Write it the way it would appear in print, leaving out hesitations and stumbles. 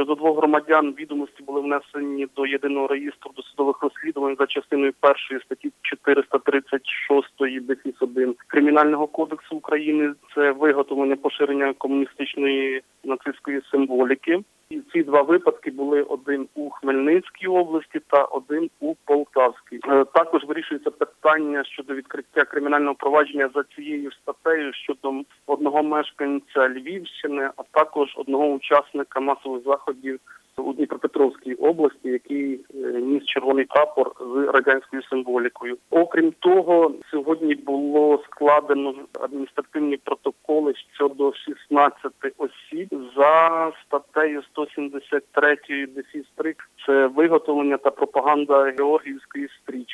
Щодо двох громадян відомості були внесені до єдиного реєстру досудових розслідувань за частиною 1 статті 436-1 Кримінального кодексу України. Це виготовлення, поширення комуністичної нацистської символіки. І ці два випадки були один у Хмельницькій області та один у Полтавській. Також вирішується питання щодо відкриття кримінального провадження за цією статтею щодо одного мешканця Львівщини, а також одного учасника масових заходів у Дніпропетровській області, який ніс червоний прапор з радянською символікою. Окрім того, сьогодні було складено адміністративні протоколи щодо 16 осіб за статтею 173 ДФІС 3. Це виготовлення та пропаганда георгіївської стрічки.